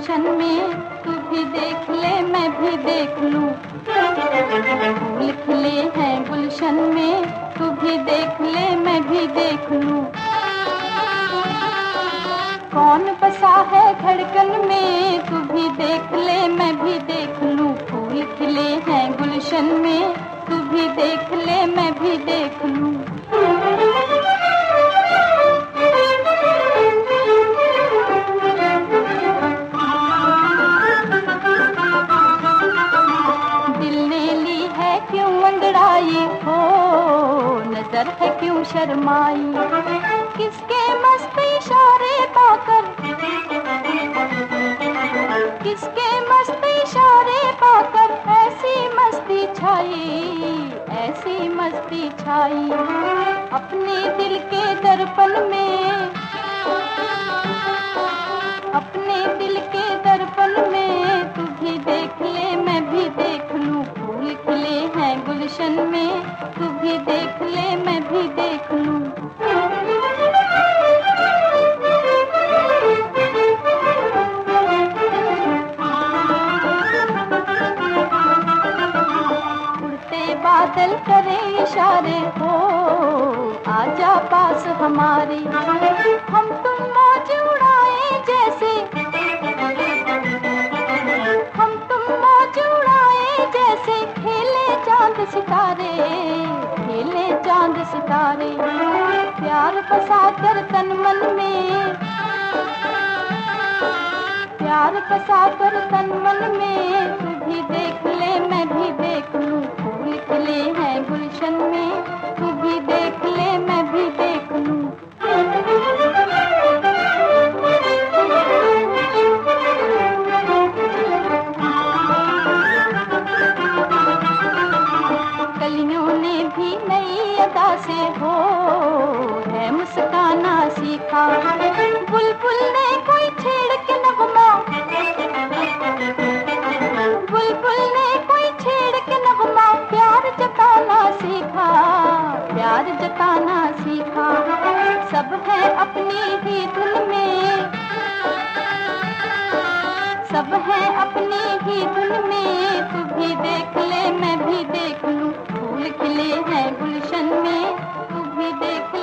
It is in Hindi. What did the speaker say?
गुलशन में, तू भी देख ले मैं भी देख लूं। फूल खिले हैं गुलशन में, तू भी देख ले मैं भी देख लूं। कौन बसा है धड़कन में, तू भी देख ले मैं भी देख लूं। फूल खिले हैं गुलशन में, तू भी देख ले मैं भी देख लूं। दिल ने ली है क्यों अंगड़ाई हो, नजर है क्यों शर्माई। किसके मस्त इशारे पाकर, किसके मस्त इशारे पाकर ऐसी मस्ती छाई, ऐसी मस्ती छाई। अपने दिल के दर्पण में, अपने दिल के दर्पण में, तू भी देख ले मैं भी देख लूं। फूल खिले हैं गुलशन में, तू भी देख ले मैं भी देख लूं। बादल करे इशारे हो, आजा पास हमारे। हम तुम मौज उड़ाए जैसे, हम तुम मौज उड़ाए जैसे, खेले चांद सितारे, खेले चांद सितारे। प्यार बसा कर तन मन में, प्यार बसा कर तन मन में, तू भी देख ले मैं भी देख लूं। फूल खिले हैं गुलशन में, तू भी देख ले मैं भी देख लूं। कलियों ने भी नई अदा से हो है मुस्काना सीखा। बुलबुल ने कोई छेड़ के नगमा, बुलबुल ने कोई छेड़ के नगमा, प्यार जताना सीखा, प्यार जताना सीखा। सब है अपनी ही धुन में, सब है अपनी ही धुन में, तू भी देख ले मैं भी देख लूं। फूल खिले हैं गुलशन में, तू भी देख